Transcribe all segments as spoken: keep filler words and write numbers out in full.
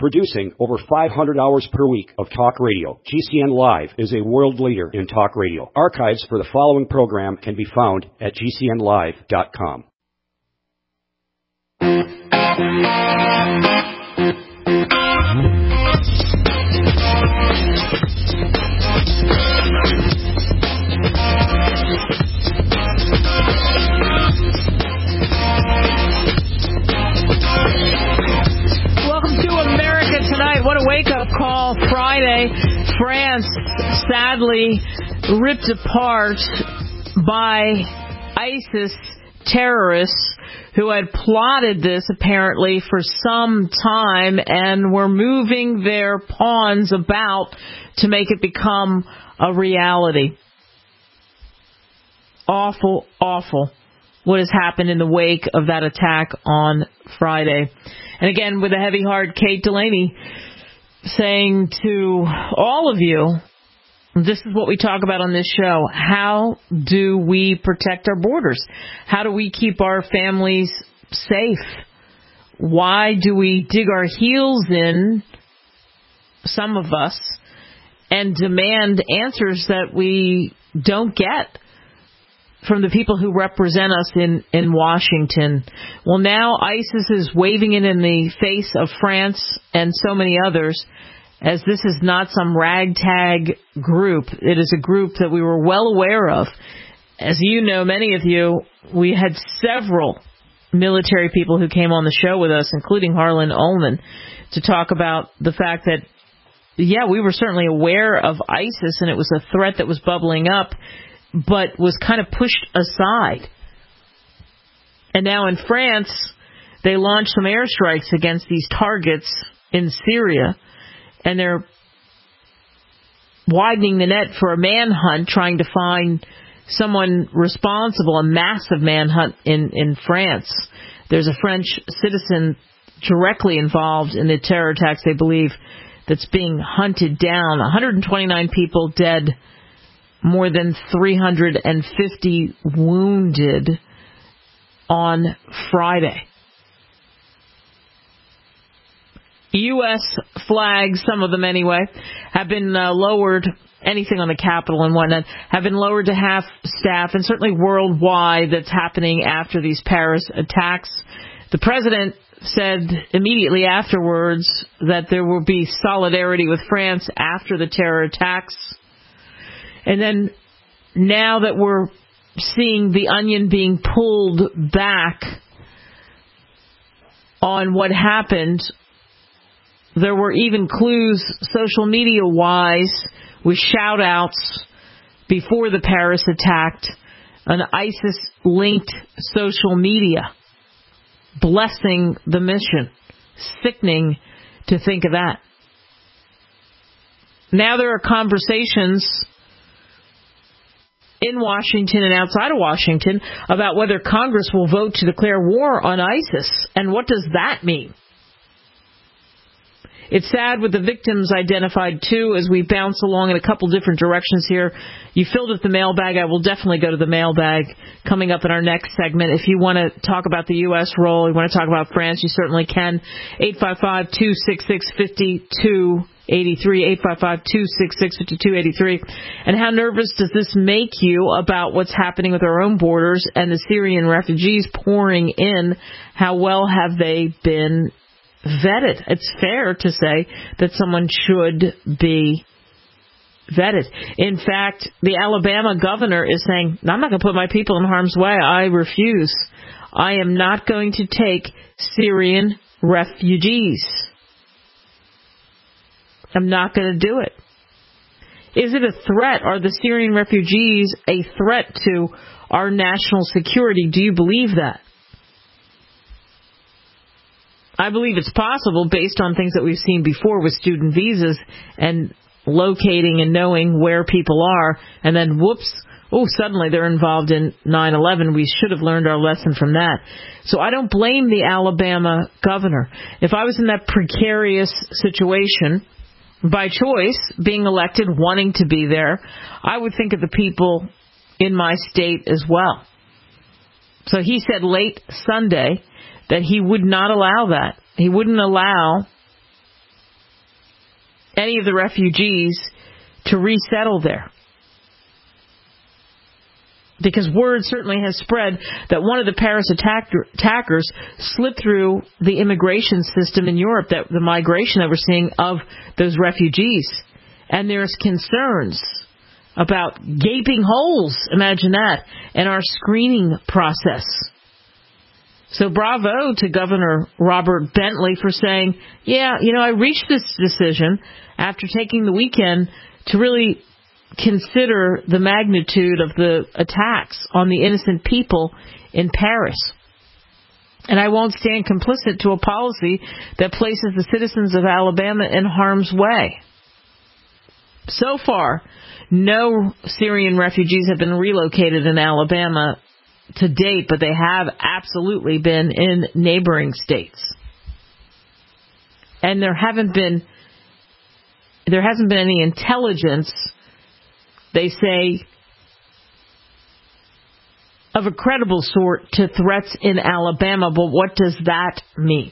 Producing over five hundred hours per week of talk radio, G C N Live is a world leader in talk radio. Archives for the following program can be found at G C N live dot com. What a wake-up call Friday. France, sadly, ripped apart by ISIS terrorists who had plotted this, apparently, for some time and were moving their pawns about to make it become a reality. Awful, awful what has happened in the wake of that attack on Friday. And again, with a heavy heart, Kate Delaney saying to all of you, this is what we talk about on this show. How do we protect our borders? How do we keep our families safe? Why do we dig our heels in, some of us, and demand answers that we don't get from the people who represent us in, in Washington? Well, now ISIS is waving it in the face of France and so many others, as this is not some ragtag group. It is a group that we were well aware of. As you know, many of you, we had several military people who came on the show with us, including Harlan Ullman, to talk about the fact that, yeah, we were certainly aware of ISIS, and it was a threat that was bubbling up, but was kind of pushed aside. And now in France, they launched some airstrikes against these targets in Syria, and they're widening the net for a manhunt, trying to find someone responsible, a massive manhunt in, in France. There's a French citizen directly involved in the terror attacks, they believe, that's being hunted down. one hundred twenty-nine people dead, more than three hundred fifty wounded on Friday. U S flags, some of them anyway, have been uh, lowered, anything on the Capitol and whatnot, have been lowered to half staff, and certainly worldwide that's happening after these Paris attacks. The president said immediately afterwards that there will be solidarity with France after the terror attacks. And then now that we're seeing the onion being pulled back on what happened, there were even clues social media-wise with shout-outs before the Paris attack, an ISIS-linked social media blessing the mission. Sickening to think of that. Now there are conversations in Washington and outside of Washington about whether Congress will vote to declare war on ISIS. And what does that mean? It's sad with the victims identified, too, as we bounce along in a couple different directions here. You filled up the mailbag. I will definitely go to the mailbag coming up in our next segment. If you want to talk about the U S role, you want to talk about France, you certainly can. eight five five, two six six, five two eight three, eight five five, two six six, five two eight three. And how nervous does this make you about what's happening with our own borders and the Syrian refugees pouring in? How well have they been vetted? It's fair to say that someone should be vetted. In fact, the Alabama governor is saying, I'm not going to put my people in harm's way. I refuse. I am not going to take Syrian refugees. I'm not going to do it. Is it a threat? Are the Syrian refugees a threat to our national security? Do you believe that? I believe it's possible based on things that we've seen before with student visas and locating and knowing where people are, and then whoops, oh, suddenly they're involved in nine eleven. We should have learned our lesson from that. So I don't blame the Alabama governor. If I was in that precarious situation, by choice, being elected, wanting to be there, I would think of the people in my state as well. So he said late Sunday that he would not allow that. He wouldn't allow any of the refugees to resettle there. Because word certainly has spread that one of the Paris attacker, attackers slipped through the immigration system in Europe, that the migration that we're seeing of those refugees. And there's concerns about gaping holes, imagine that, in our screening process. So bravo to Governor Robert Bentley for saying, yeah, you know, I reached this decision after taking the weekend to really consider the magnitude of the attacks on the innocent people in Paris. And I won't stand complicit to a policy that places the citizens of Alabama in harm's way. So far, no Syrian refugees have been relocated in Alabama to date, but they have absolutely been in neighboring states. And there haven't been, there hasn't been any intelligence, they say, of a credible sort to threats in Alabama. But what does that mean?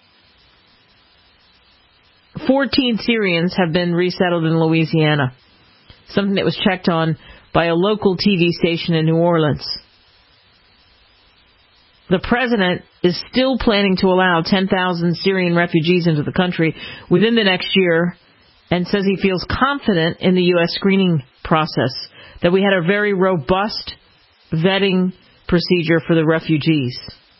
Fourteen Syrians have been resettled in Louisiana, something that was checked on by a local T V station in New Orleans. The president is still planning to allow ten thousand Syrian refugees into the country within the next year, and says he feels confident in the U S screening process, that we had a very robust vetting procedure for the refugees.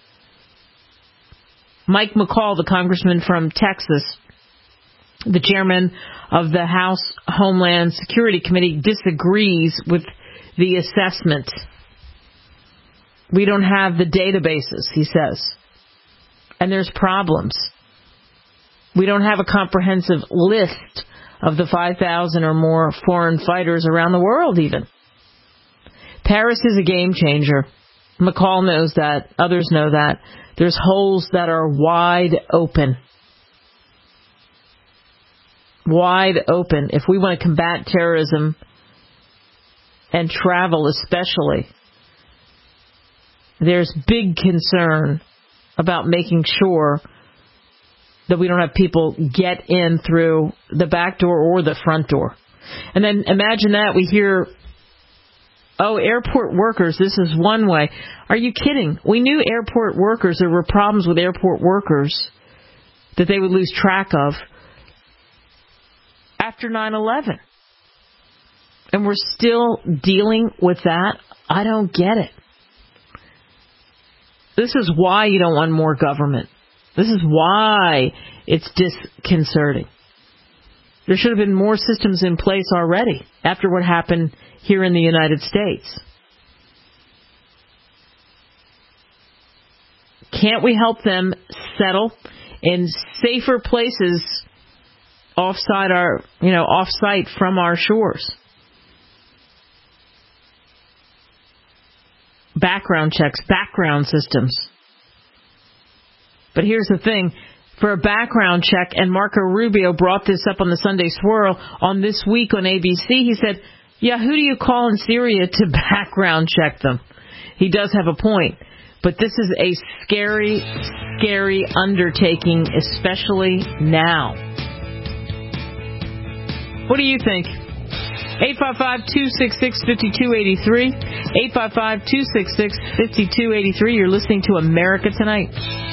Mike McCall, the congressman from Texas, the chairman of the House Homeland Security Committee, disagrees with the assessment. We don't have the databases, he says, and there's problems. We don't have a comprehensive list of the five thousand or more foreign fighters around the world even. Paris is a game changer. McCall knows that. Others know that. There's holes that are wide open. Wide open. If we want to combat terrorism and travel especially, there's big concern about making sure that we don't have people get in through the back door or the front door. And then imagine that we hear, oh, airport workers, this is one way. Are you kidding? We knew airport workers, there were problems with airport workers that they would lose track of after nine eleven. And we're still dealing with that? I don't get it. This is why you don't want more government. This is why it's disconcerting. There should have been more systems in place already after what happened here in the United States. Can't we help them settle in safer places offside our, you know, off-site from our shores? Background checks, background systems. But here's the thing. For a background check, and Marco Rubio brought this up on the Sunday Swirl on This Week on A B C, he said, yeah, who do you call in Syria to background check them? He does have a point. But this is a scary, scary undertaking, especially now. What do you think? eight five five, two six six, five two eight three. eight five five, two six six, five two eight three. You're listening to America Tonight.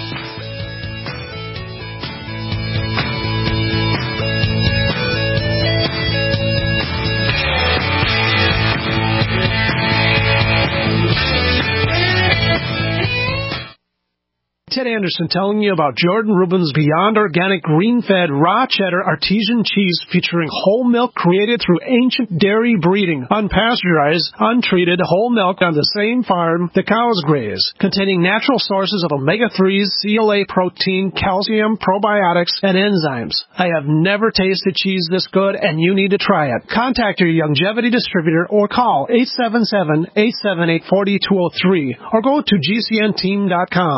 Ted Anderson telling you about Jordan Rubin's Beyond Organic Green-Fed Raw Cheddar Artesian Cheese featuring whole milk created through ancient dairy breeding, unpasteurized, untreated whole milk on the same farm the cows graze, containing natural sources of omega threes, C L A protein, calcium, probiotics, and enzymes. I have never tasted cheese this good, and you need to try it. Contact your Youngevity distributor or call eight seven seven, eight seven eight, four two zero three or go to G C N team dot com.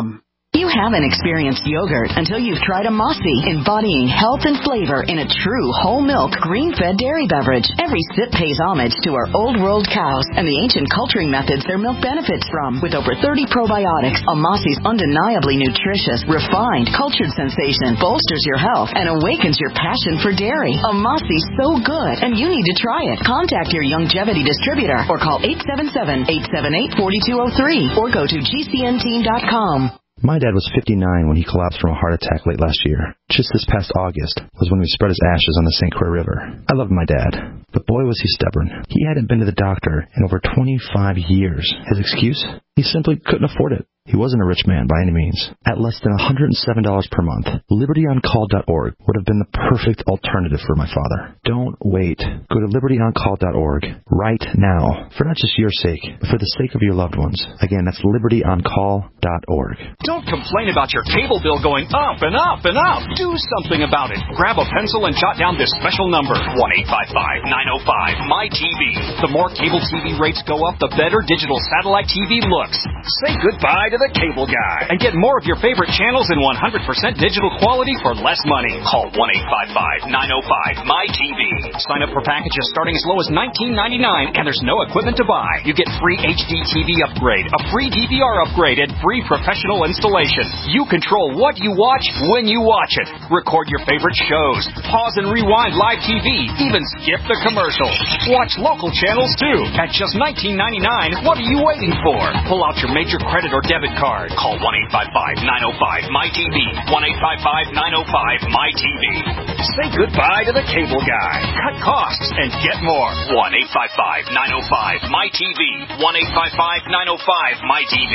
You haven't experienced yogurt until you've tried a Mossy, embodying health and flavor in a true whole milk, green-fed dairy beverage. Every sip pays homage to our old world cows and the ancient culturing methods their milk benefits from. With over thirty probiotics, a Mossy's undeniably nutritious, refined, cultured sensation bolsters your health and awakens your passion for dairy. A Mossy's so good, and you need to try it. Contact your Youngevity distributor or call eight seven seven, eight seven eight, four two zero three or go to G C N team dot com. My dad was fifty-nine when he collapsed from a heart attack late last year. Just this past August was when we spread his ashes on the Saint Croix River. I loved my dad, but boy was he stubborn. He hadn't been to the doctor in over twenty-five years. His excuse? He simply couldn't afford it. He wasn't a rich man by any means. At less than one hundred seven dollars per month, liberty on call dot org would have been the perfect alternative for my father. Don't wait. Go to liberty on call dot org right now, for not just your sake, but for the sake of your loved ones. Again, that's liberty on call dot org. Don't complain about your cable bill going up and up and up. Do something about it. Grab a pencil and jot down this special number, one eight five five, nine oh five, M Y T V. The more cable T V rates go up, the better digital satellite T V looks. Say goodbye to the cable guy and get more of your favorite channels in one hundred percent digital quality for less money. Call one eight five five, nine oh five, M Y T V. Sign up for packages starting as low as nineteen ninety-nine, and there's no equipment to buy. You get free H D T V upgrade, a free D V R upgrade, and free professional installation. You control what you watch when you watch it. Record your favorite shows, pause and rewind live T V, even skip the commercials. Watch local channels too at just nineteen ninety-nine. What are you waiting for? Pull out your major credit or debit card. Call one eight five five, nine oh five, M Y T V. one eight five five, nine oh five, M Y T V. Say goodbye to the cable guy. Cut costs and get more. one eight five five, nine oh five, M Y T V. one eight five five, nine oh five, M Y T V.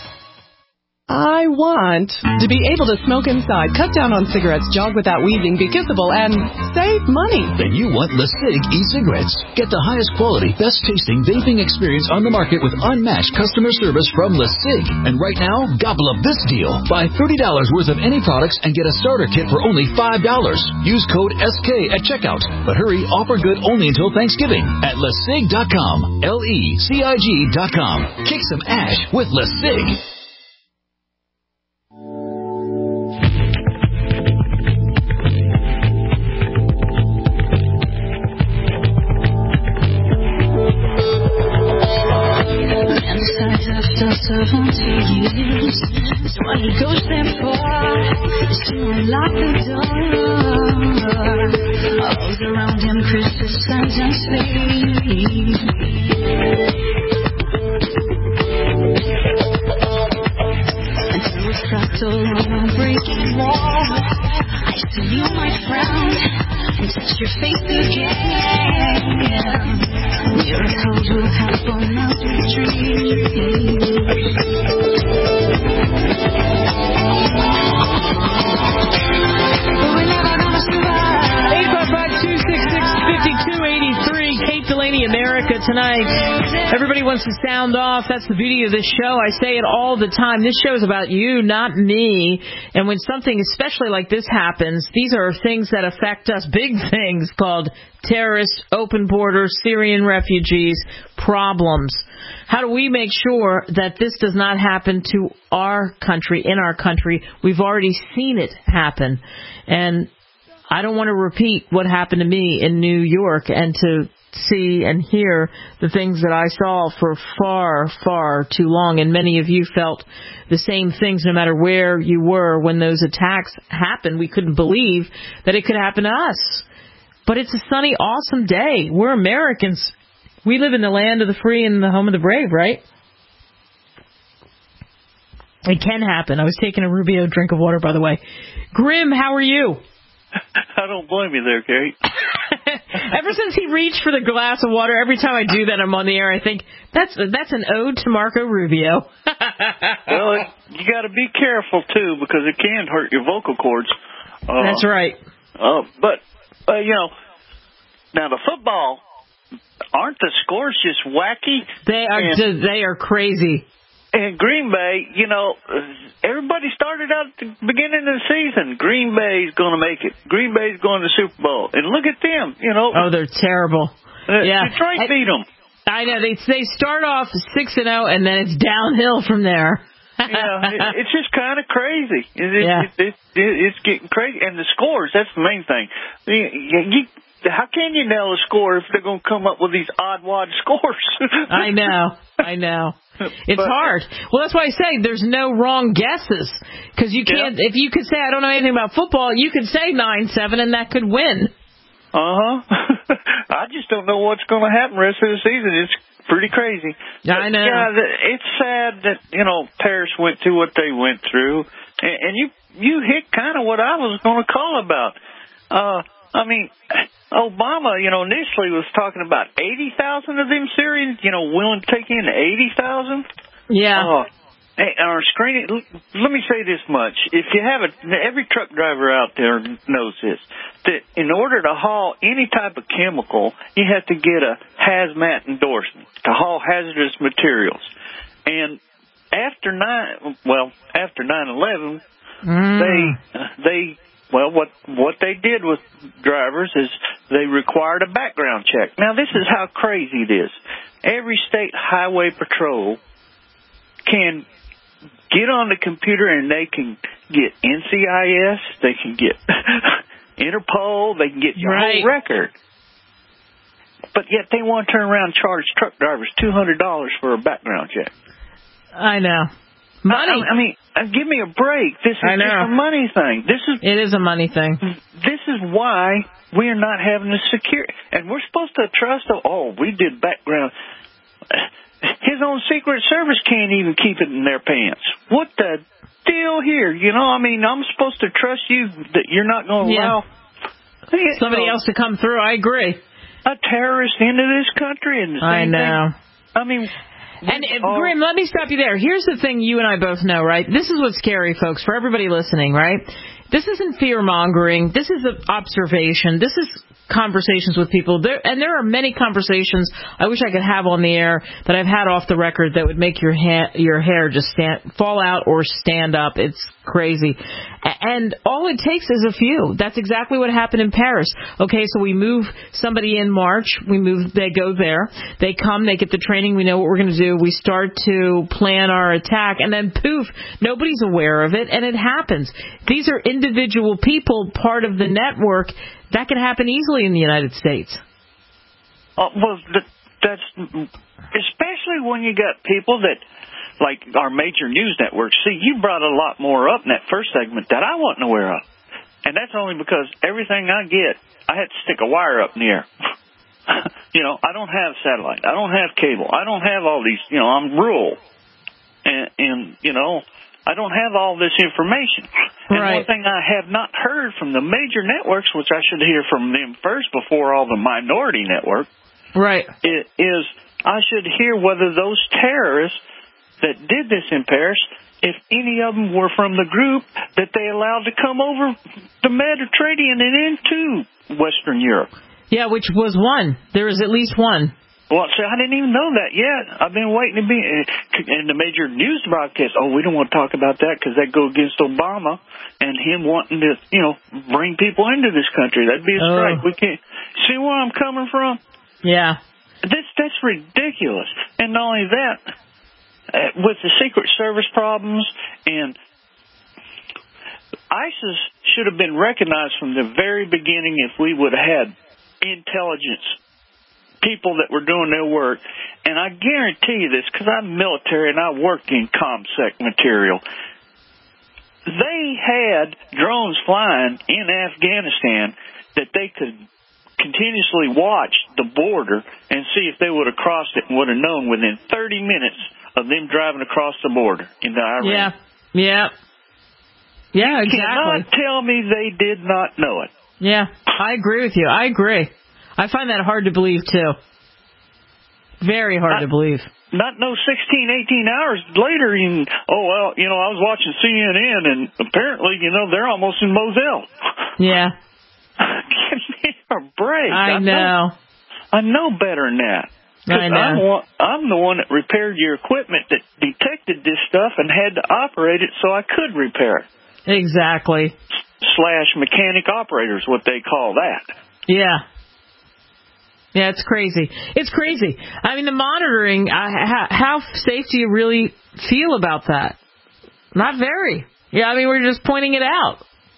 I want to be able to smoke inside, cut down on cigarettes, jog without wheezing, be kissable, and save money. Then you want LeSig e-cigarettes. Get the highest quality, best tasting vaping experience on the market with unmatched customer service from LeSig. And right now, gobble up this deal. Buy thirty dollars worth of any products and get a starter kit for only five dollars. Use code S K at checkout. But hurry, offer good only until Thanksgiving at lesig dot com. L E C I G dot com. Kick some ash with LeSig. seventy years. That's what he goes there for. Is to unlock the door. All around him criticize and sleep. Until it's fractal on a breaking wall. I see you, my friend, and touch your face again. Miracles will happen as we dream. eight five five, two six six, five two eight three, Kate Delaney, America Tonight. Everybody wants to sound off. That's the beauty of this show. I say it all the time. This show is about you, not me. And when something especially like this happens, these are things that affect us, big things called terrorists, open borders, Syrian refugees, problems. How do we make sure that this does not happen to our country, in our country? We've already seen it happen. And I don't want to repeat what happened to me in New York and to see and hear the things that I saw for far, far too long. And many of you felt the same things no matter where you were when those attacks happened. We couldn't believe that it could happen to us. But it's a sunny, awesome day. We're Americans. We live in the land of the free and the home of the brave, right? It can happen. I was taking a Rubio drink of water, by the way. Grim, how are you? I don't blame you there, Kate. Ever since he reached for the glass of water, every time I do that, I'm on the air. I think that's that's an ode to Marco Rubio. Well, you got to be careful too, because it can hurt your vocal cords. Uh, that's right. Uh, but uh, you know, now the football, aren't the scores just wacky? They are. And, they are crazy. And Green Bay, you know, everybody started out at the beginning of the season. Green Bay's going to make it. Green Bay's going to the Super Bowl. And look at them, you know. Oh, they're terrible. Uh, yeah. Detroit I, beat them. I know. They they start off six and oh, and then it's downhill from there. Yeah, it, it's just kind of crazy. It, it, Yeah. it, it, it, it's getting crazy. And the scores, that's the main thing. You, you, how can you nail a score if they're going to come up with these odd-wad scores? I know. I know. It's But- hard. Well, that's why I say there's no wrong guesses. Because you can't, if you could say, I don't know anything about football, you could say nine seven and that could win. Uh-huh. I just don't know what's going to happen the rest of the season. It's pretty crazy. Yeah, I know. Yeah, the- it's sad that, you know, Paris went through what they went through. And, and you you hit kind of what I was going to call about. Uh, I mean, Obama, you know, initially was talking about eighty thousand of them Syrians, you know, willing to take in eighty thousand. Yeah. Uh, our screening, let me say this much. If you have a, every truck driver out there knows this, that in order to haul any type of chemical, you have to get a hazmat endorsement to haul hazardous materials. And after nine, well, after nine eleven, Mm. they, they, well, what, what they did with drivers is they required a background check. Now, this is how crazy it is. Every state highway patrol can get on the computer and they can get N C I S, they can get Interpol, they can get your Right. whole record. But yet they want to turn around and charge truck drivers two hundred dollars for a background check. I know. Money. I, I mean, uh, give me a break. This is I know. just a money thing. This is It is a money thing. this is why we're not having a secure. And we're supposed to trust. The, oh, we did background. His own Secret Service can't even keep it in their pants. What the deal here? You know, I mean, I'm supposed to trust you that you're not going to Yeah. allow Somebody you know, else to come through. I agree. a terrorist into this country. And the same I know. Thing. I mean. And, uh, Grim, let me stop you there. Here's the thing you and I both know, right? This is what's scary, folks, for everybody listening, right? This isn't fear-mongering. This is an observation. This is conversations with people. There, and there are many conversations I wish I could have on the air that I've had off the record that would make your ha- your hair just stand, fall out or stand up. It's crazy. And all it takes is a few. That's exactly what happened in Paris. Okay, so we move somebody in March. We move. They go there. They come. They get the training. We know what we're going to do. We start to plan our attack. And then, poof, nobody's aware of it, and it happens. These are individual people, part of the network. That can happen easily in the United States. Uh, well, that, that's especially when you got people that, like our major news networks. See, you brought a lot more up in that first segment that I wasn't aware of. And that's only because everything I get, I had to stick a wire up in the air. You know, I don't have satellite. I don't have cable. I don't have all these, you know, I'm rural. And, and you know, I don't have all this information. And Right. one thing I have not heard from the major networks, which I should hear from them first before all the minority network, Right. i- is I should hear whether those terrorists that did this in Paris, if any of them were from the group that they allowed to come over the Mediterranean and into Western Europe. Yeah, which was one. There is at least one. Well, see, I didn't even know that yet. I've been waiting to be in the major news broadcast. Oh, we don't want to talk about that because that go against Obama and him wanting to, you know, bring people into this country. That'd be a strike. Oh. We can't see where I'm coming from. Yeah. This that's ridiculous. And not only that, uh, with the Secret Service problems, and ISIS should have been recognized from the very beginning if we would have had intelligence people that were doing their work. And I guarantee you this, because I'm military and I worked in ComSec material. They had drones flying in Afghanistan that they could continuously watch the border and see if they would have crossed it and would have known within thirty minutes of them driving across the border into Iran. Yeah. Yeah. Yeah, You exactly. cannot tell me they did not know it. Yeah, I agree with you. I agree. I find that hard to believe, too. Very hard I, to believe. Not no sixteen, eighteen hours later, you, oh, well, you know, I was watching C N N, and apparently, you know, they're almost in Moselle. Yeah. Give me a break. I, I know. know. I know better than that. I know. I'm, one, I'm the one that repaired your equipment that detected this stuff and had to operate it so I could repair it. Exactly. Slash mechanic operators, what they call that. Yeah. Yeah, it's crazy. It's crazy. I mean, the monitoring, uh, how, how safe do you really feel about that? Not very. Yeah, I mean, we're just pointing it out.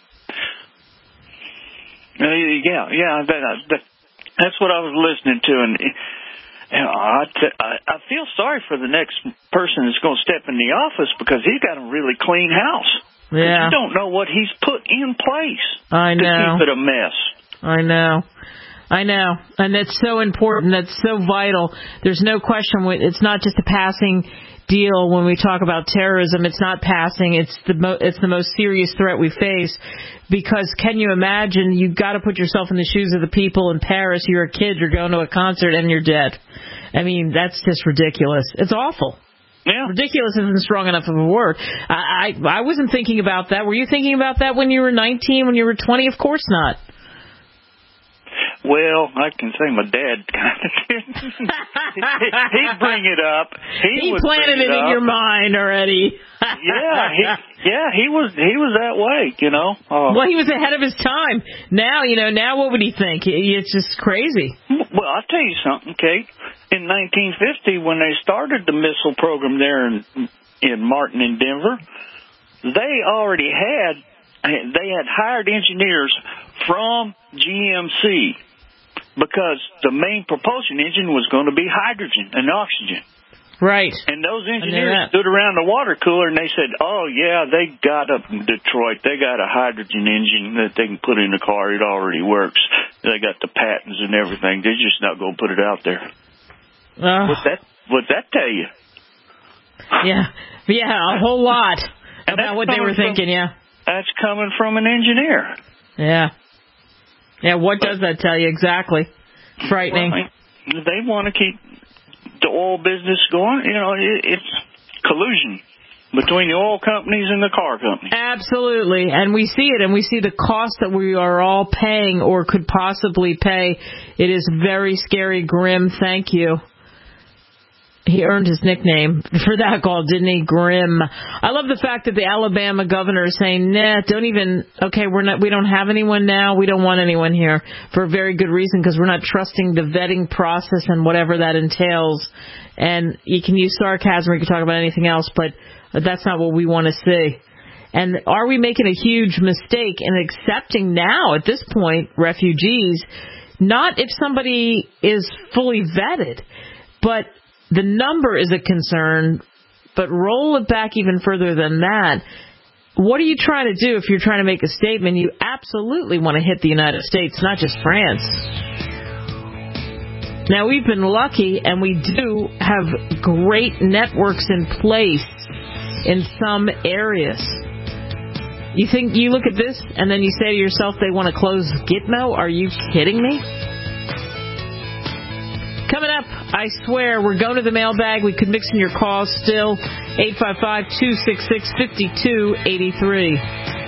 Uh, yeah, yeah, that, that, that's what I was listening to, and you know, I, t- I, I feel sorry for the next person that's going to step in the office because he's got a really clean house. Yeah, you don't know what he's put in place. I know. To keep it a mess. I know. I know, and that's so important. That's so vital. There's no question. It's not just a passing deal when we talk about terrorism. It's not passing. It's the mo- it's the most serious threat we face. Because can you imagine? You've got to put yourself in the shoes of the people in Paris. You're a kid. You're going to a concert and you're dead. I mean, that's just ridiculous. It's awful. Yeah. Ridiculous isn't strong enough of a word. I, I I wasn't thinking about that. Were you thinking about that when you were nineteen? When you were twenty? Of course not. Well, I can say my dad kind of did. He'd bring it up. He, he would planted bring it, it in up. your mind already. yeah, he, yeah, he was he was that way, you know. Uh, well, he was ahead of his time. Now, you know, now what would he think? It's just crazy. Well, I'll tell you something, Kate. In nineteen fifty, when they started the missile program there in in Martin and Denver, they already had they had hired engineers from G M C. Because the main propulsion engine was going to be hydrogen and oxygen. Right. And those engineers stood around the water cooler and they said, oh, yeah, they got up in Detroit. They got a hydrogen engine that they can put in the car. It already works. They got the patents and everything. They're just not going to put it out there. Uh, What's that, what's that tell you? Yeah. Yeah, a whole lot about what they were thinking, from, yeah. That's coming from an engineer. Yeah. Yeah, what does that tell you exactly? Frightening. Well, they want to keep the oil business going. You know, it, it's collusion between the oil companies and the car companies. Absolutely. And we see it, and we see the cost that we are all paying or could possibly pay. It is very scary, grim. Thank you. He earned his nickname for that call, didn't he? Grim. I love the fact that the Alabama governor is saying, nah, don't even, okay, we're not, we don't have anyone now. We don't want anyone here for a very good reason because we're not trusting the vetting process and whatever that entails. And you can use sarcasm or you can talk about anything else, but that's not what we want to see. And are we making a huge mistake in accepting now, at this point, refugees, not if somebody is fully vetted, but the number is a concern, but roll it back even further than that. What are you trying to do if you're trying to make a statement? You absolutely want to hit the United States, not just France. Now, we've been lucky, and we do have great networks in place in some areas. You think you look at this, and then you say to yourself, they want to close Gitmo? Are you kidding me? Coming up, I swear, we're going to the mailbag. We could mix in your calls still. eight five five, two six six, five two eight three.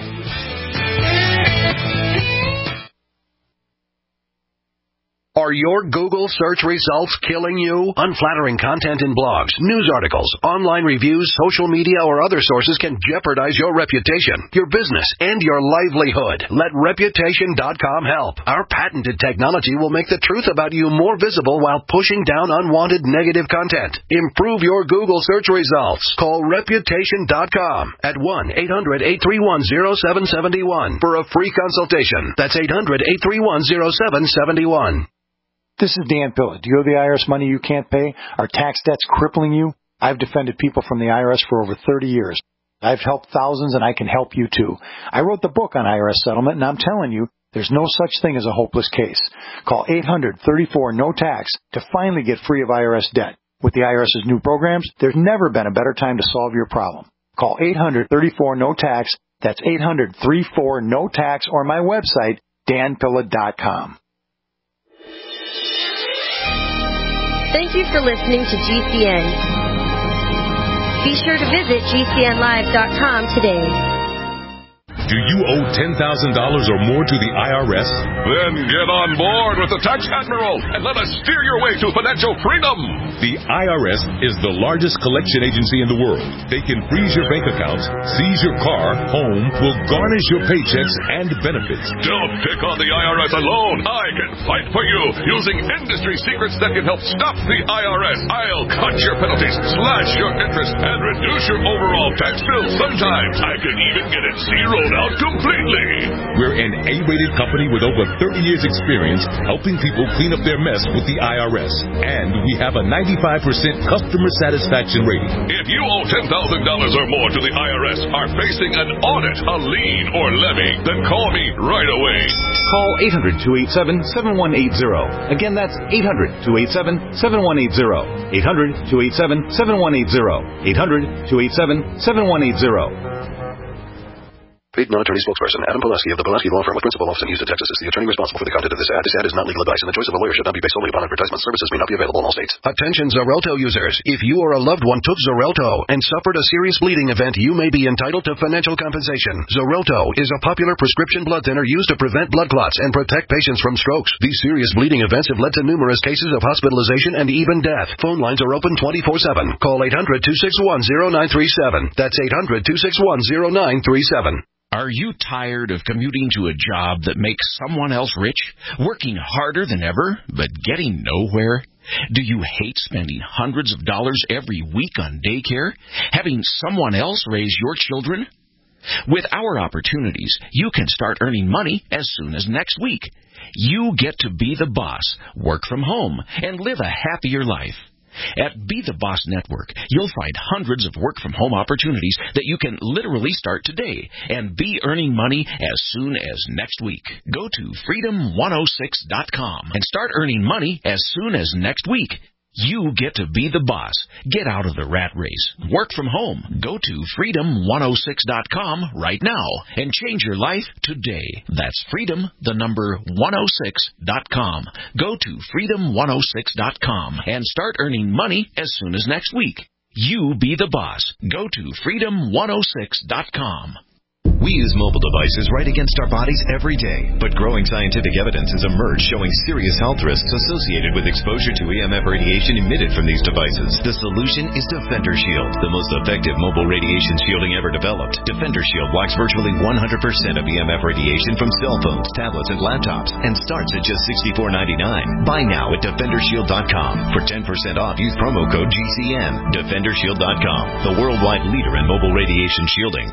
Are your Google search results killing you? Unflattering content in blogs, news articles, online reviews, social media, or other sources can jeopardize your reputation, your business, and your livelihood. Let Reputation dot com help. Our patented technology will make the truth about you more visible while pushing down unwanted negative content. Improve your Google search results. Call Reputation dot com at one eight hundred, eight three one, zero seven seven one for a free consultation. That's eight hundred, eight three one, zero seven seven one. This is Dan Pilla. Do you owe the I R S money you can't pay? Are tax debts crippling you? I've defended people from the I R S for over thirty years. I've helped thousands, and I can help you too. I wrote the book on I R S settlement, and I'm telling you, there's no such thing as a hopeless case. Call eight hundred, thirty-four, no tax to finally get free of I R S debt. With the IRS's new programs, there's never been a better time to solve your problem. Call eight hundred, thirty-four, no tax. That's eight hundred, thirty-four, no tax, or my website, dan pilla dot com. Thank you for listening to G C N. Be sure to visit G C N live dot com today. Do you owe ten thousand dollars or more to the I R S? Then get on board with the Tax Admiral and let us steer your way to financial freedom. The I R S is the largest collection agency in the world. They can freeze your bank accounts, seize your car, home, will garnish your paychecks and benefits. Don't pick on the I R S alone. I can fight for you using industry secrets that can help stop the I R S. I'll cut your penalties, slash your interest, and reduce your overall tax bill. Sometimes I can even get it zeroed out completely. We're an A-rated company with over thirty years experience helping people clean up their mess with the I R S. And we have a ninety-five percent customer satisfaction rating. If you owe ten thousand dollars or more to the I R S, are facing an audit, a lien, or levy, then call me right away. Call eight hundred, two eight seven, seven one eight zero. Again, that's eight hundred, two eight seven, seven one eight zero. eight hundred, two eight seven, seven one eight zero. eight hundred, two eight seven, seven one eight zero. Paid non-attorney spokesperson Adam Pulaski of the Pulaski Law Firm with principal office in Houston, Texas is the attorney responsible for the content of this ad. This ad is not legal advice, and the choice of a lawyer should not be based solely upon advertisement. Services may not be available in all states. Attention Xarelto users. If you or a loved one took Xarelto and suffered a serious bleeding event, you may be entitled to financial compensation. Xarelto is a popular prescription blood thinner used to prevent blood clots and protect patients from strokes. These serious bleeding events have led to numerous cases of hospitalization and even death. Phone lines are open twenty-four seven. Call eight hundred, two six one, zero nine three seven. That's eight hundred, two six one, zero nine three seven. Are you tired of commuting to a job that makes someone else rich, working harder than ever, but getting nowhere? Do you hate spending hundreds of dollars every week on daycare, having someone else raise your children? With our opportunities, you can start earning money as soon as next week. You get to be the boss, work from home, and live a happier life. At Be the Boss Network, you'll find hundreds of work-from-home opportunities that you can literally start today and be earning money as soon as next week. Go to freedom one oh six dot com and start earning money as soon as next week. You get to be the boss. Get out of the rat race. Work from home. Go to freedom one oh six dot com right now and change your life today. That's freedom, the number one oh six dot com. Go to freedom one oh six dot com and start earning money as soon as next week. You be the boss. Go to freedom one oh six dot com. We use mobile devices right against our bodies every day, but growing scientific evidence has emerged showing serious health risks associated with exposure to E M F radiation emitted from these devices. The solution is Defender Shield, the most effective mobile radiation shielding ever developed. Defender Shield blocks virtually one hundred percent of E M F radiation from cell phones, tablets, and laptops, and starts at just sixty-four ninety-nine. Buy now at defender shield dot com. For ten percent off, use promo code G C N. defender shield dot com, the worldwide leader in mobile radiation shielding.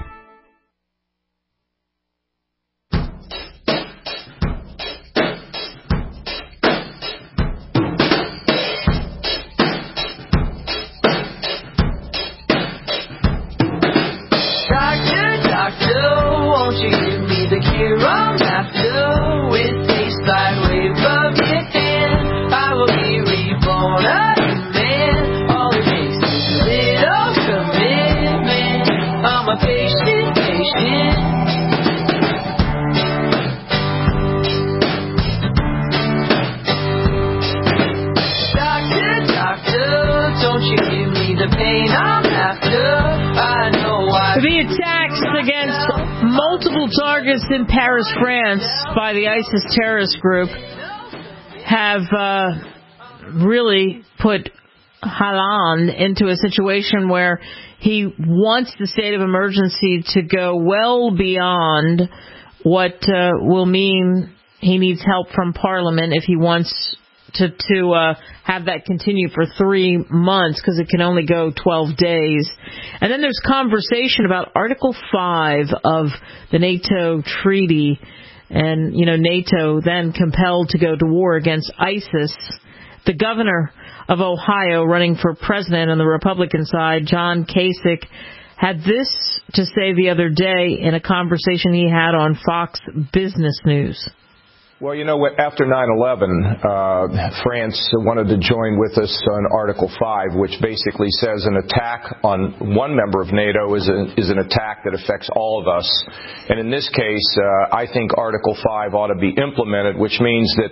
The attacks against multiple targets in Paris, France by the ISIS terrorist group have uh, really put Hollande into a situation where he wants the state of emergency to go well beyond what uh, will mean he needs help from Parliament if he wants to to uh, have that continue for three months because it can only go twelve days. And then there's conversation about Article five of the NATO treaty, and, you know, NATO then compelled to go to war against ISIS. The governor of Ohio running for president on the Republican side, John Kasich, had this to say the other day in a conversation he had on Fox Business News. Well, you know, after nine eleven, uh, France wanted to join with us on Article five, which basically says an attack on one member of NATO is, a, is an attack that affects all of us. And in this case, uh, I think Article five ought to be implemented, which means that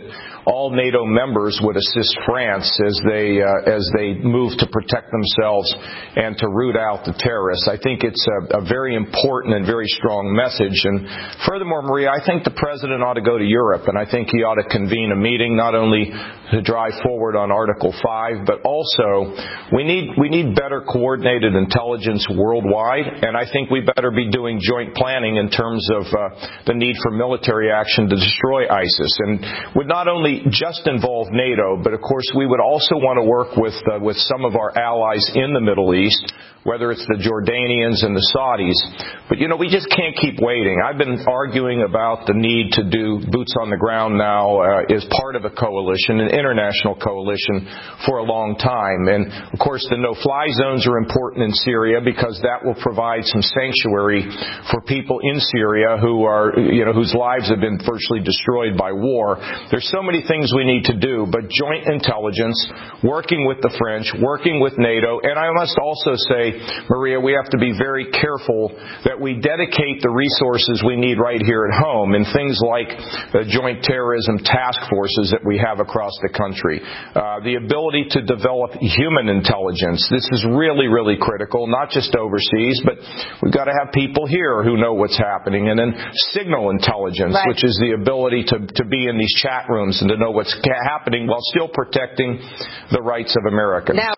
all NATO members would assist France as they uh, as they move to protect themselves and to root out the terrorists. I think it's a, a very important and very strong message. And furthermore, Maria, I think the president ought to go to Europe, and I think he ought to convene a meeting not only to drive forward on Article five, but also we need we need better coordinated intelligence worldwide, and I think we better be doing joint planning in terms of uh, the need for military action to destroy ISIS, and would not only just involve NATO, but of course we would also want to work with uh, with some of our allies in the Middle East, whether it's the Jordanians and the Saudis. But, you know, we just can't keep waiting. I've been arguing about the need to do boots on the ground now uh, as part of a coalition, an international coalition, for a long time. And, of course, the no-fly zones are important in Syria because that will provide some sanctuary for people in Syria who are, you know, whose lives have been virtually destroyed by war. There's so many things we need to do, but joint intelligence, working with the French, working with NATO, and I must also say, Maria, we have to be very careful that we dedicate the resources we need right here at home in things like the joint terrorism task forces that we have across the country. Uh, the ability to develop human intelligence. This is really, really critical, not just overseas, but we've got to have people here who know what's happening. And then signal intelligence, right, which is the ability to, to be in these chat rooms and to know what's happening while still protecting the rights of Americans. Now,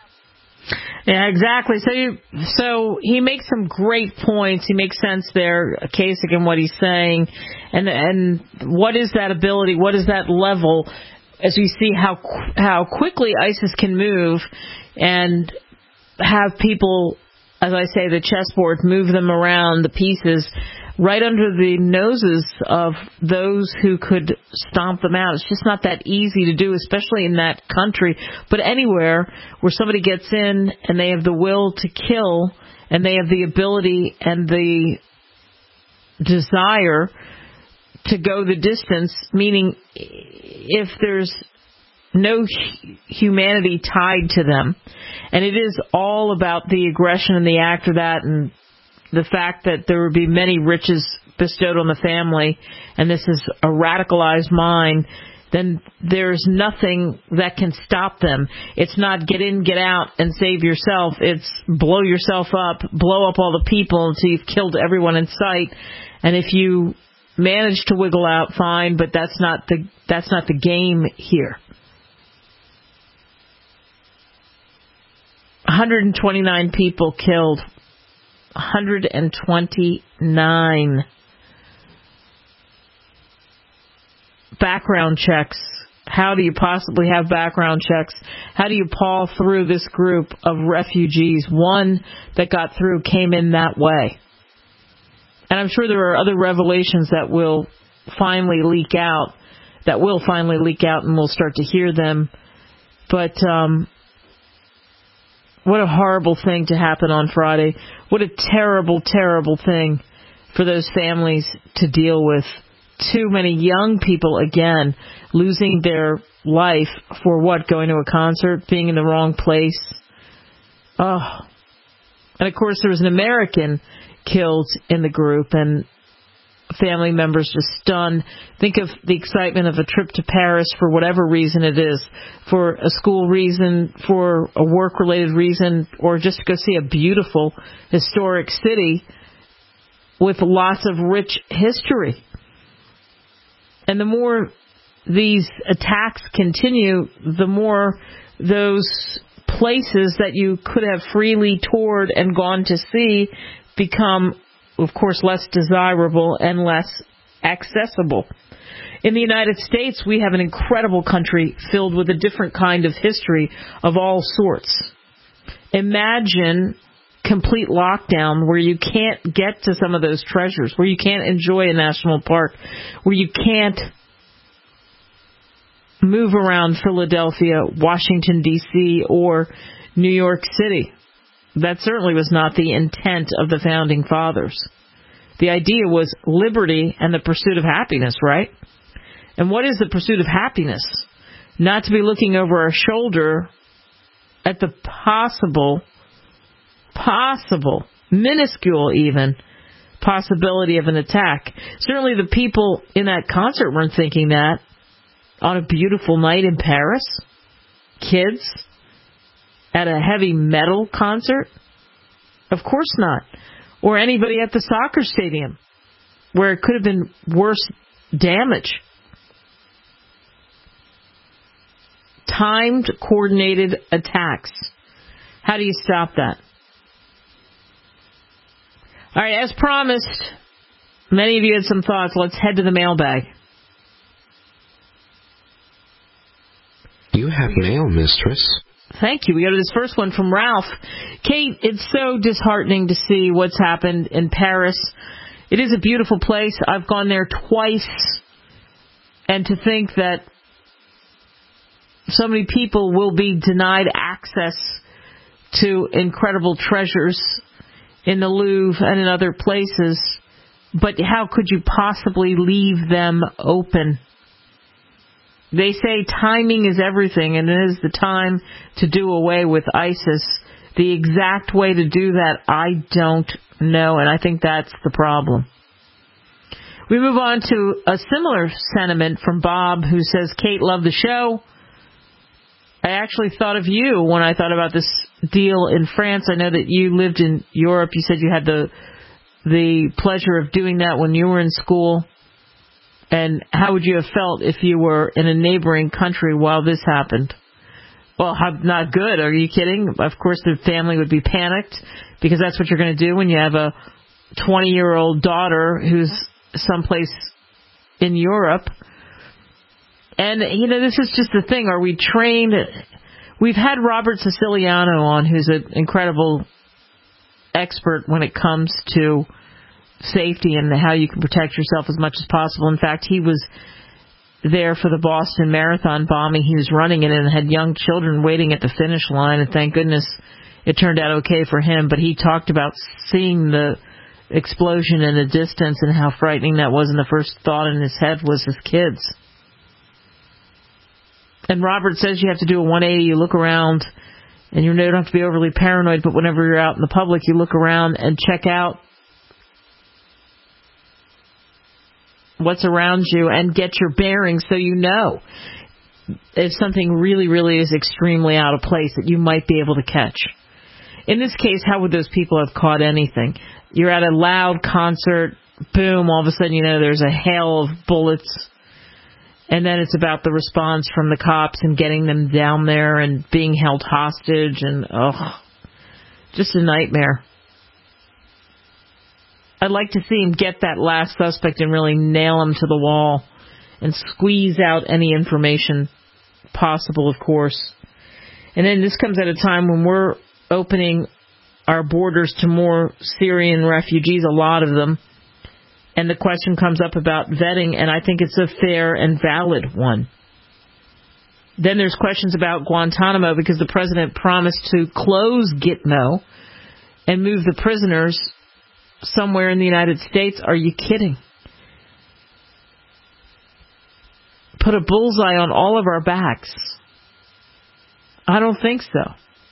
yeah, exactly. So you, so he makes some great points. He makes sense there, Kasich, in what he's saying. And and what is that ability? What is that level? As we see how how quickly ISIS can move and have people, as I say, the chessboard, move them around the pieces right under the noses of those who could stomp them out. It's just not that easy to do, especially in that country, but anywhere where somebody gets in and they have the will to kill and they have the ability and the desire to go the distance, meaning if there's no humanity tied to them. And it is all about the aggression and the after that and the fact that there would be many riches bestowed on the family, and this is a radicalized mind, then there's nothing that can stop them. It's not get in, get out, and save yourself. It's blow yourself up, blow up all the people until you've killed everyone in sight. And if you manage to wiggle out, fine, but that's not the that's not the game here. one hundred twenty-nine people killed. one hundred twenty-nine. Background checks. How do you possibly have background checks? How do you paw through this group of refugees? One that got through came in that way. And I'm sure there are other revelations that will finally leak out, that will finally leak out and we'll start to hear them. But, um, what a horrible thing to happen on Friday. What a terrible, terrible thing for those families to deal with. Too many young people, again, losing their life for what? Going to a concert, being in the wrong place. Oh. And, of course, there was an American killed in the group, and family members just stunned. Think of the excitement of a trip to Paris for whatever reason it is, for a school reason, for a work-related reason, or just to go see a beautiful, historic city with lots of rich history. And the more these attacks continue, the more those places that you could have freely toured and gone to see become, of course, less desirable and less accessible. In the United States, we have an incredible country filled with a different kind of history of all sorts. Imagine complete lockdown where you can't get to some of those treasures, where you can't enjoy a national park, where you can't move around Philadelphia, Washington, D C, or New York City. That certainly was not the intent of the Founding Fathers. The idea was liberty and the pursuit of happiness, right? And what is the pursuit of happiness? Not to be looking over our shoulder at the possible, possible, minuscule even, possibility of an attack. Certainly the people in that concert weren't thinking that. on a beautiful night in Paris? Kids at a heavy metal concert? Of course not. Or anybody at the soccer stadium, where it could have been worse damage. Timed, coordinated attacks. How do you stop that? All right, as promised, many of you had some thoughts. Let's head to the mailbag. You have mail, mistress. Thank you. We go to this first one from Ralph. Kate, it's so disheartening to see what's happened in Paris. It is a beautiful place. I've gone there twice. And to think that so many people will be denied access to incredible treasures in the Louvre and in other places. But how could you possibly leave them open? They say timing is everything, and it is the time to do away with ISIS. The exact way to do that, I don't know, and I think that's the problem. We move on to a similar sentiment from Bob, who says, Kate, love the show. I actually thought of you when I thought about this deal in France. I know that you lived in Europe. You said you had the the pleasure of doing that when you were in school. And how would you have felt if you were in a neighboring country while this happened? Well, not good. Are you kidding? Of course, the family would be panicked, because that's what you're going to do when you have a twenty-year-old daughter who's someplace in Europe. And, you know, this is just the thing. Are we trained? We've had Robert Siciliano on, who's an incredible expert when it comes to safety and how you can protect yourself as much as possible. In fact, he was there for the Boston Marathon bombing. He was running it and had young children waiting at the finish line, and thank goodness it turned out okay for him. But he talked about seeing the explosion in the distance and how frightening that was, and the first thought in his head was his kids. And Robert says you have to do a one eighty. You look around, and you don't have to be overly paranoid, but whenever you're out in the public, you look around and check out what's around you and get your bearings so you know if something really, really is extremely out of place that you might be able to catch. In this case, how would those people have caught anything? You're at a loud concert, boom, all of a sudden, you know, there's a hail of bullets. And then it's about the response from the cops and getting them down there and being held hostage, and, oh, just a nightmare. I'd like to see him get that last suspect and really nail him to the wall and squeeze out any information possible, of course. And then this comes at a time when we're opening our borders to more Syrian refugees, a lot of them. And the question comes up about vetting, and I think it's a fair and valid one. Then there's questions about Guantanamo, because the president promised to close Gitmo and move the prisoners somewhere in the United States. Are you kidding? Put a bullseye on all of our backs. I don't think so.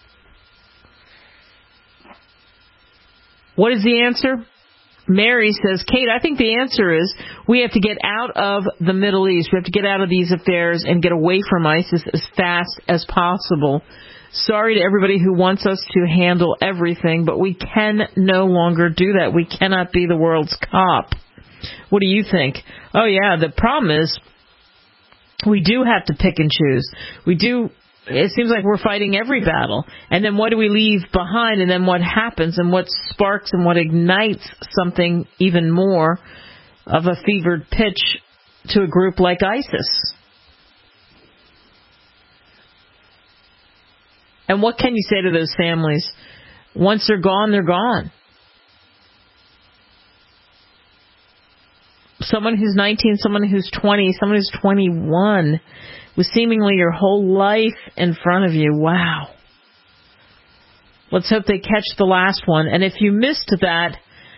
What is the answer? Mary says, Kate, I think the answer is we have to get out of the Middle East. We have to get out of these affairs and get away from ISIS as fast as possible. Sorry to everybody who wants us to handle everything, but we can no longer do that. We cannot be the world's cop. What do you think? Oh, yeah, the problem is we do have to pick and choose. We do. It seems like we're fighting every battle. And then what do we leave behind? And then what happens? And what sparks and what ignites something even more of a fevered pitch to a group like ISIS? And what can you say to those families? Once they're gone, they're gone. Someone who's nineteen, someone who's twenty, someone who's twenty-one, with seemingly your whole life in front of you. Wow. Let's hope they catch the last one. And if you missed that,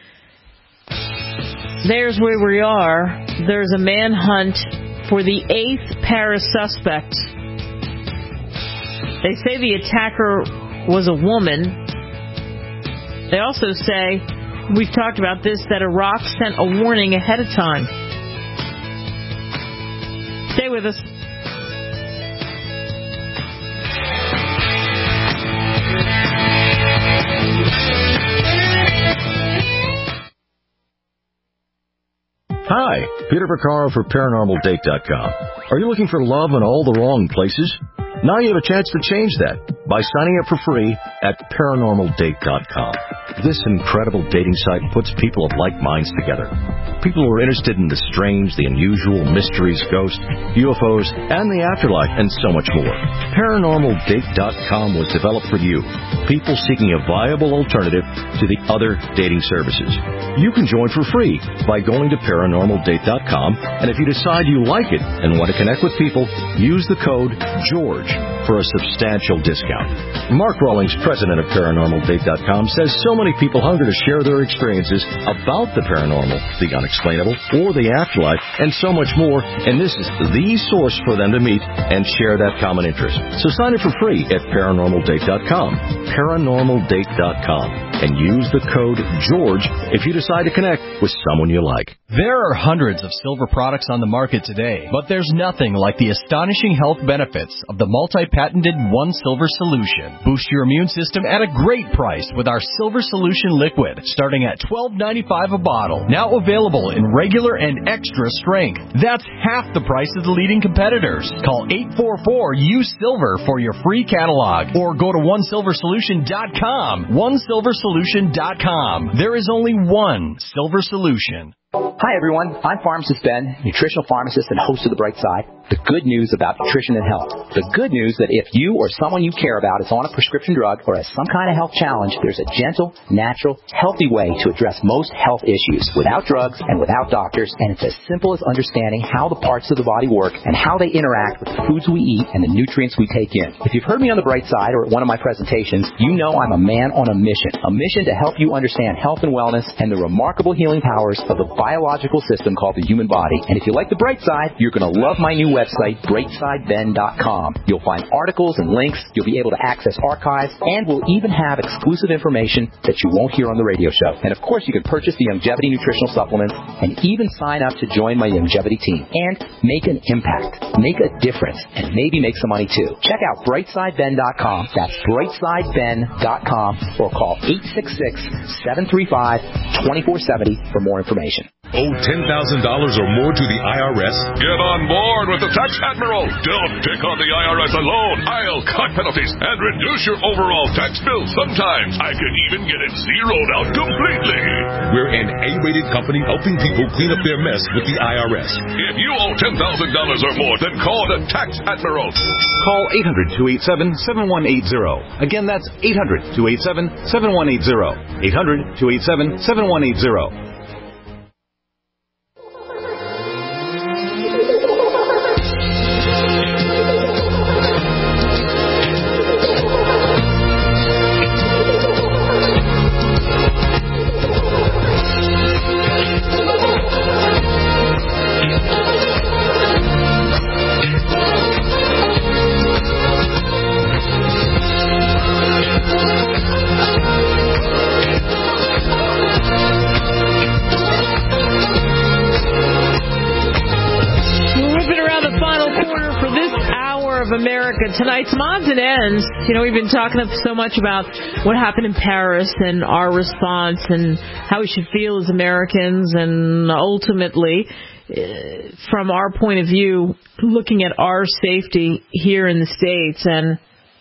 there's where we are. There's a manhunt for the eighth Paris suspect. They say the attacker was a woman. They also say, we've talked about this, that Iraq sent a warning ahead of time. Stay with us. Hi, Peter Vaccaro for Paranormal Date dot com. Are you looking for love in all the wrong places? Now you have a chance to change that by signing up for free at Paranormal Date dot com. This incredible dating site puts people of like minds together. People who are interested in the strange, the unusual, mysteries, ghosts, U F Os, and the afterlife, and so much more. Paranormal Date dot com was developed for you, people seeking a viable alternative to the other dating services. You can join for free by going to Paranormal Date dot com, and if you decide you like it and want to connect with people, use the code GEORGE for a substantial discount. Mark Rawlings, president of Paranormal Date dot com, says so many people hunger to share their experiences about the paranormal, the unexplainable, or the afterlife, and so much more, and this is the source for them to meet and share that common interest. So sign up for free at Paranormal Date dot com, Paranormal Date dot com, and use the code GEORGE if you decide to connect with someone you like. There are hundreds of silver products on the market today, but there's nothing like the astonishing health benefits of the multi-patented One Silver Solution. Boost your immune system at a great price with our Silver Solution Liquid, starting at twelve ninety-five a bottle. Now available in regular and extra strength. That's half the price of the leading competitors. Call eight four four, U S I L V E R for your free catalog, or go to one silver solution dot com. one silver solution dot com. There is only one Silver Solution. Hi, everyone. I'm Pharmacist Ben, nutritional pharmacist and host of The Bright Side. The good news about nutrition and health. The good news that if you or someone you care about is on a prescription drug or has some kind of health challenge, there's a gentle, natural, healthy way to address most health issues without drugs and without doctors, and it's as simple as understanding how the parts of the body work and how they interact with the foods we eat and the nutrients we take in. If you've heard me on The Bright Side or at one of my presentations, you know I'm a man on a mission. A mission to help you understand health and wellness and the remarkable healing powers of the biological system called the human body. And if you like The Bright Side, you're going to love my new website, bright side ben dot com. You'll find articles and links, you'll be able to access archives, and we'll even have exclusive information that you won't hear on the radio show. And of course, you can purchase the Youngevity nutritional supplements and even sign up to join my Youngevity team and make an impact, make a difference, and maybe make some money too. Check out bright side ben dot com. That's bright side ben dot com, or call eight six six, seven three five, two four seven zero for more information. Owe ten thousand dollars or more to the I R S? Get on board with the Tax Admiral. Don't take on the I R S alone. I'll cut penalties and reduce your overall tax bill. Sometimes I can even get it zeroed out completely. We're an A-rated company helping people clean up their mess with the I R S. If you owe ten thousand dollars or more, then call the Tax Admiral. Call eight hundred, two eight seven, seven one eight zero. Again, that's eight hundred, two eight seven, seven one eight zero. eight hundred, two eight seven, seven one eight zero. Tonight's Odds and Ends. You know, we've been talking so much about what happened in Paris and our response and how we should feel as Americans, and ultimately, from our point of view, looking at our safety here in the States and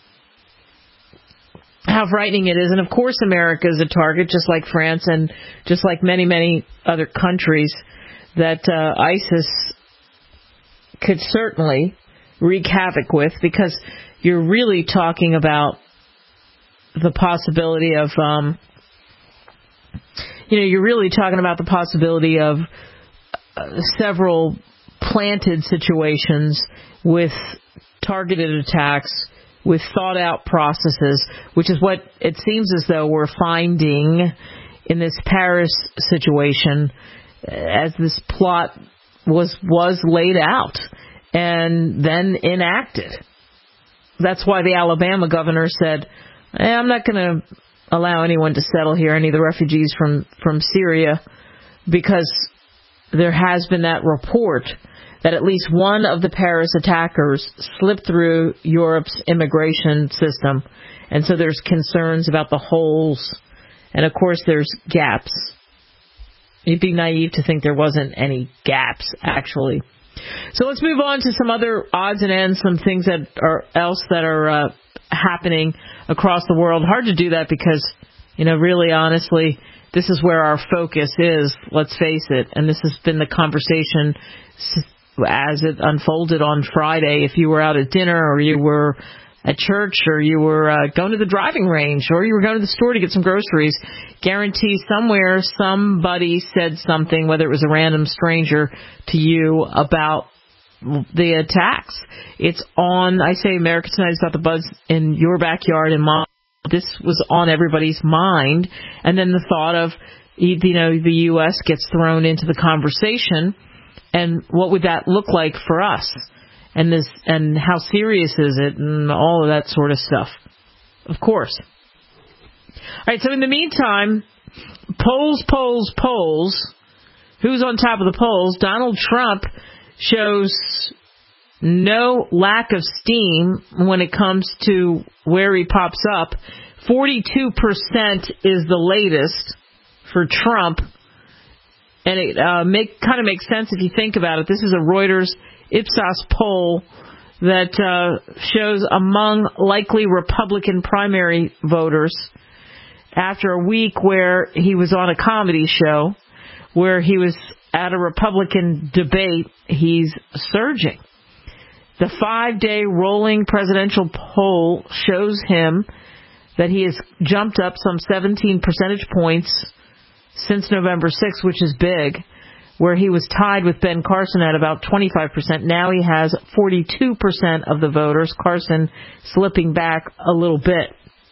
how frightening it is. And of course, America is a target, just like France and just like many, many other countries, that uh, ISIS could certainly wreak havoc with, because you're really talking about the possibility of, um, you know, you're really talking about the possibility of uh, several planted situations with targeted attacks, with thought out processes, which is what it seems as though we're finding in this Paris situation, as this plot was was laid out and then enacted. That's why the Alabama governor said, eh, I'm not going to allow anyone to settle here, any of the refugees from, from Syria, because there has been that report that at least one of the Paris attackers slipped through Europe's immigration system. And so there's concerns about the holes. And, of course, there's gaps. You'd be naive to think there wasn't any gaps, actually. So let's move on to some other odds and ends, some things that are else that are uh, happening across the world. Hard to do that because, you know, really, honestly, this is where our focus is, let's face it. And this has been the conversation as it unfolded on Friday. If you were out at dinner or you were at church or you were uh, going to the driving range or you were going to the store to get some groceries, guarantee somewhere somebody said something, whether it was a random stranger to you, about the attacks. It's on, I say America Tonight's got the buzz in your backyard and mine. This was on everybody's mind. And then the thought of, you know, the U S gets thrown into the conversation, and what would that look like for us? And this, and how serious is it, and all of that sort of stuff. Of course. All right, so in the meantime, polls, polls, polls. Who's on top of the polls? Donald Trump shows no lack of steam when it comes to where he pops up. forty-two percent is the latest for Trump. And it uh, make, kind of makes sense if you think about it. This is a Reuters Ipsos poll that uh, shows among likely Republican primary voters after a week where he was on a comedy show, where he was at a Republican debate, he's surging. The five-day rolling presidential poll shows him that he has jumped up some seventeen percentage points since November sixth, which is big, where he was tied with Ben Carson at about twenty-five percent. Now he has forty-two percent of the voters, Carson slipping back a little bit.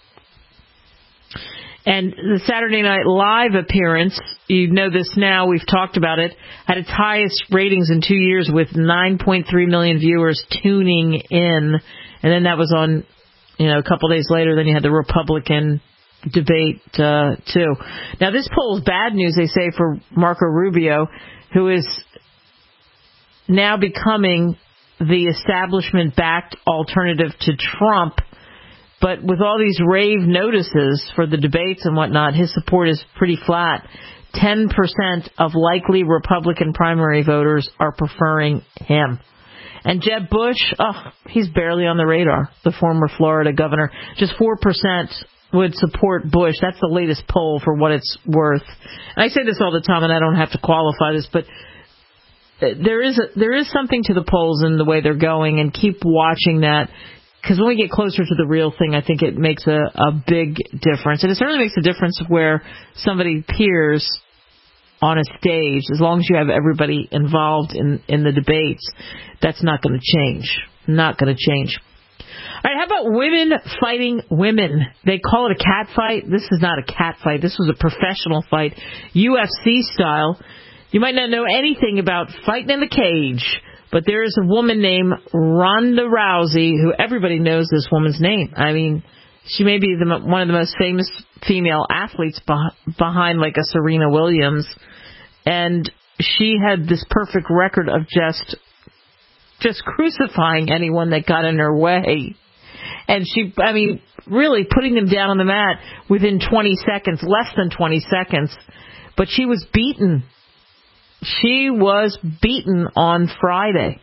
And the Saturday Night Live appearance, you know this now, we've talked about it, had its highest ratings in two years with nine point three million viewers tuning in. And then that was on, you know, a couple days later, then you had the Republican debate, uh, too. Now, this poll is bad news, they say, for Marco Rubio, who is now becoming the establishment-backed alternative to Trump. But with all these rave notices for the debates and whatnot, his support is pretty flat. ten percent of likely Republican primary voters are preferring him. And Jeb Bush, oh, he's barely on the radar, the former Florida governor. Just four percent would support Bush. That's the latest poll for what it's worth. And I say this all the time, and I don't have to qualify this, but there is a, there is something to the polls and the way they're going, and keep watching that, because when we get closer to the real thing, I think it makes a, a big difference. And it certainly makes a difference where somebody appears on a stage. As long as you have everybody involved in, in the debates, that's not going to change. Not going to change. All right, how about women fighting women? They call it a cat fight. This is not a cat fight. This was a professional fight, U F C style. You might not know anything about fighting in the cage, but there is a woman named Ronda Rousey, who everybody knows this woman's name. I mean, she may be the, one of the most famous female athletes beh- behind like a Serena Williams. And she had this perfect record of just just crucifying anyone that got in her way. And she, I mean, really putting them down on the mat within twenty seconds, less than twenty seconds. But she was beaten. She was beaten on Friday.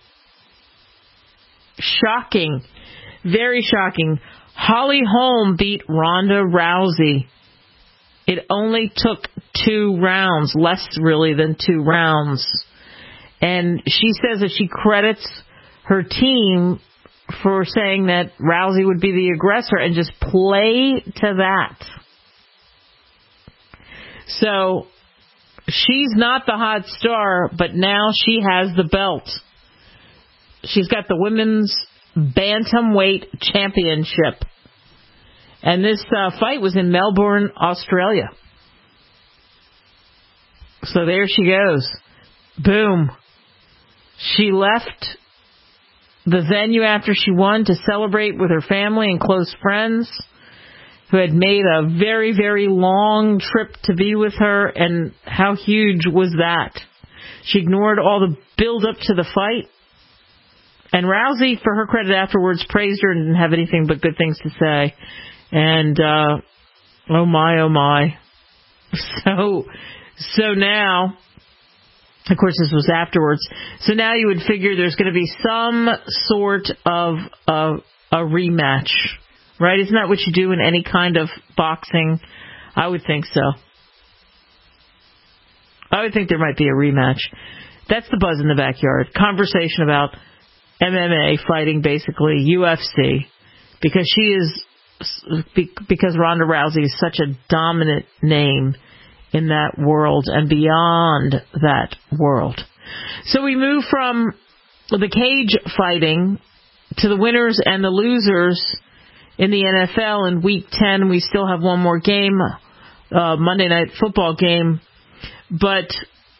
Shocking. Very shocking. Holly Holm beat Ronda Rousey. It only took two rounds, less really than two rounds. And she says that she credits her team for saying that Rousey would be the aggressor and just play to that. So she's not the hot star, but now she has the belt. She's got the women's bantamweight championship. And this uh, fight was in Melbourne, Australia. So there she goes. Boom. She left the venue after she won to celebrate with her family and close friends who had made a very, very long trip to be with her. And how huge was that? She ignored all the build-up to the fight And Rousey, for her credit afterwards, praised her and didn't have anything but good things to say. And, uh, oh my, oh my. So, so now, of course this was afterwards, so now you would figure there's going to be some sort of uh, a rematch, right? Isn't that what you do in any kind of boxing? I would think so. I would think there might be a rematch. That's the buzz in the backyard. Conversation about M M A fighting, basically, U F C, because she is, because Ronda Rousey is such a dominant name in that world and beyond that world. So we move from the cage fighting to the winners and the losers in the N F L in Week ten. We still have one more game, uh, Monday Night Football game, but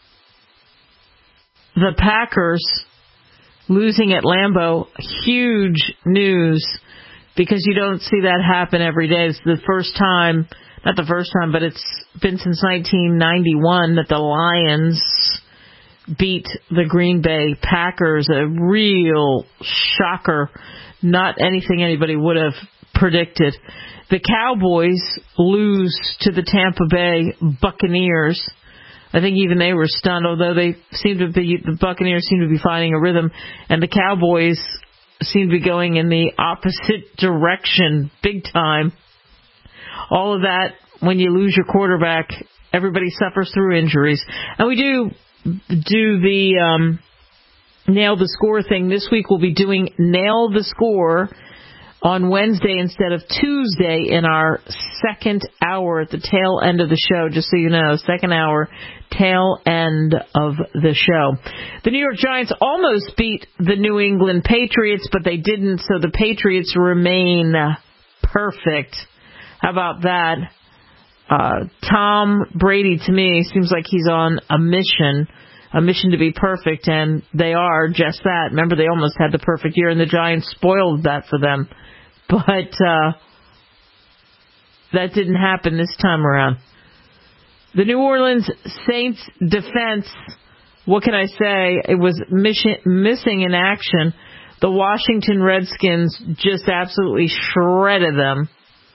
the Packers losing at Lambeau, huge news, because you don't see that happen every day. It's the first time, not the first time, but it's been since nineteen ninety-one that the Lions beat the Green Bay Packers. A real shocker, not anything anybody would have predicted. The Cowboys lose to the Tampa Bay Buccaneers. I think even they were stunned, although they seem to be, the Buccaneers seem to be finding a rhythm, and the Cowboys seem to be going in the opposite direction big time. All of that, when you lose your quarterback, everybody suffers through injuries. And we do do the um, Nail the Score thing. This week we'll be doing Nail the Score on Wednesday instead of Tuesday in our second hour at the tail end of the show, just so you know, second hour, tail end of the show. The New York Giants almost beat the New England Patriots, but they didn't, so the Patriots remain perfect. How about that? Uh, Tom Brady, to me, seems like he's on a mission, a mission to be perfect, and they are just that. Remember, they almost had the perfect year, and the Giants spoiled that for them. But uh, that didn't happen this time around. The New Orleans Saints defense, what can I say? It was mission, missing in action. The Washington Redskins just absolutely shredded them.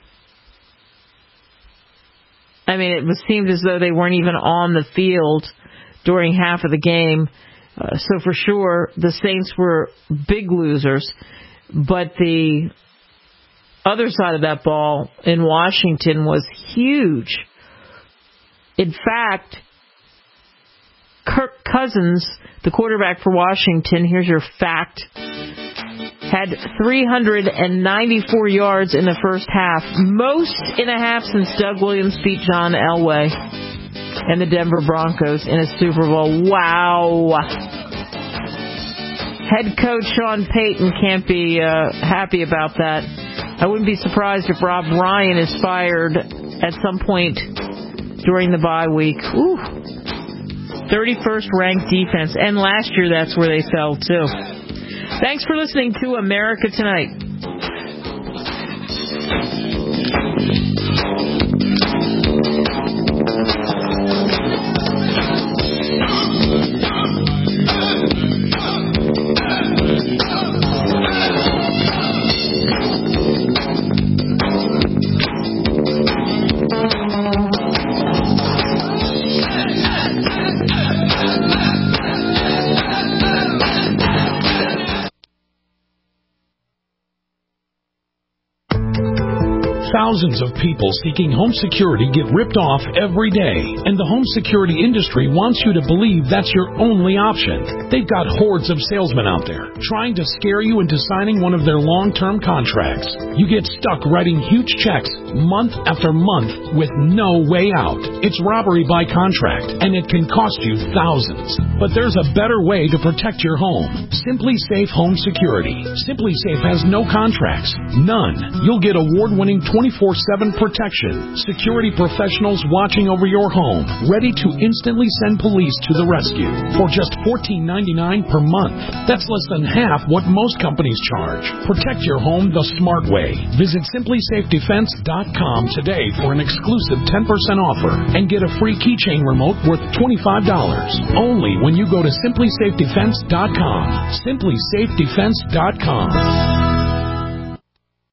I mean, it was, seemed as though they weren't even on the field during half of the game. Uh, so for sure, the Saints were big losers. But the other side of that ball in Washington was huge. In fact, Kirk Cousins, the quarterback for Washington, here's your fact, had three hundred ninety-four yards in the first half, most in a half since Doug Williams beat John Elway and the Denver Broncos in a Super Bowl. Wow. Head coach Sean Payton can't be uh, happy about that. I wouldn't be surprised if Rob Ryan is fired at some point during the bye week. Ooh. thirty-first ranked defense. And last year, that's where they fell, too. Thanks for listening to America Tonight. Thousands of people seeking home security get ripped off every day, and the home security industry wants you to believe that's your only option. They've got hordes of salesmen out there trying to scare you into signing one of their long-term contracts. You get stuck writing huge checks month after month with no way out. It's robbery by contract, and it can cost you thousands. But there's a better way to protect your home. Simply Safe Home Security. Simply Safe has no contracts. None. You'll get award-winning twenty twenty-four seven protection, security professionals watching over your home, ready to instantly send police to the rescue for just fourteen ninety-nine per month. That's less than half what most companies charge. Protect your home the smart way. Visit simply safe defense dot com today for an exclusive ten percent offer and get a free keychain remote worth twenty-five dollars. Only when you go to simply safe defense dot com. simply safe defense dot com.